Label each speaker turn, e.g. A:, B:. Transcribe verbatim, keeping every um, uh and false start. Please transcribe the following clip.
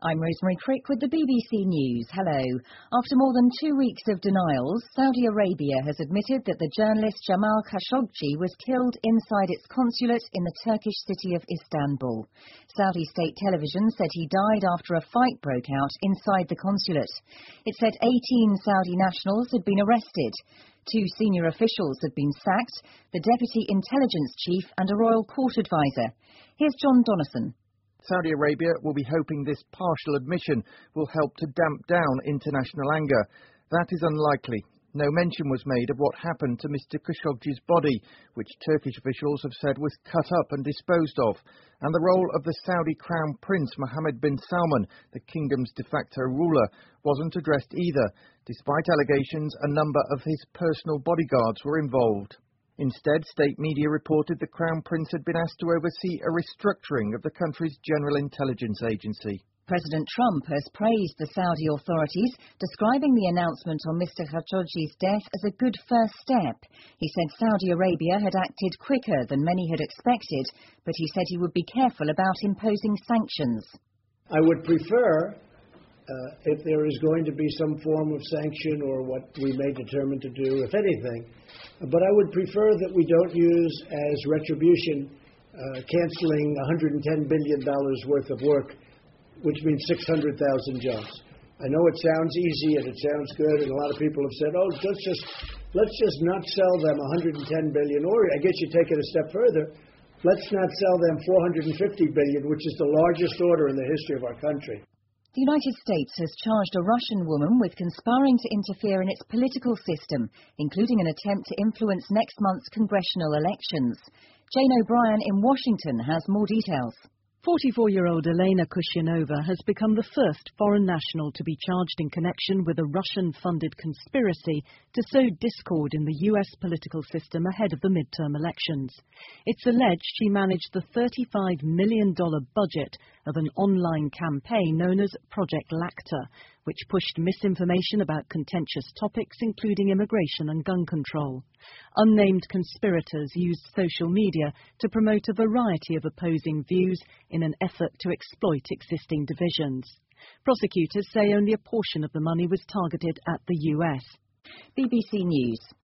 A: I'm Rosemary Crick with the B B C News. Hello. After more than two weeks of denials, Saudi Arabia has admitted that the journalist Jamal Khashoggi was killed inside its consulate in the Turkish city of Istanbul. Saudi state television said he died after a fight broke out inside the consulate. It said eighteen Saudi nationals had been arrested. Two senior officials had been sacked, the deputy intelligence chief and a royal court advisor. Here's John Donnison.
B: Saudi Arabia will be hoping this partial admission will help to damp down international anger. That is unlikely. No mention was made of what happened to Mister Khashoggi's body, which Turkish officials have said was cut up and disposed of, and the role of the Saudi Crown Prince Mohammed bin Salman, the kingdom's de facto ruler, wasn't addressed either. Despite allegations, a number of his personal bodyguards were involved. Instead, state media reported the Crown Prince had been asked to oversee a restructuring of the country's General Intelligence Agency.
A: President Trump has praised the Saudi authorities, describing the announcement on Mister Khashoggi's death as a good first step. He said Saudi Arabia had acted quicker than many had expected, but he said he would be careful about imposing sanctions.
C: I would prefer, uh, if there is going to be some form of sanction or what we may determine to do, if anything, but I would prefer that we don't use as retribution uh, canceling one hundred ten billion dollars worth of work, which means six hundred thousand jobs. I know it sounds easy and it sounds good, and a lot of people have said, oh, let's just, let's just not sell them one hundred ten billion dollars, or I guess you take it a step further, let's not sell them four hundred fifty billion dollars, which is the largest order in the history of our country.
A: The United States has charged a Russian woman with conspiring to interfere in its political system, including an attempt to influence next month's congressional elections. Jane O'Brien in Washington has more details.
D: forty-four-year-old Elena Kushyanova has become the first foreign national to be charged in connection with a Russian-funded conspiracy to sow discord in the U S political system ahead of the midterm elections. It's alleged she managed the thirty-five million dollars budget of an online campaign known as Project Lacta, which pushed misinformation about contentious topics including immigration and gun control. Unnamed conspirators used social media to promote a variety of opposing views in an effort to exploit existing divisions. Prosecutors say only a portion of the money was targeted at the U S.
A: B B C News.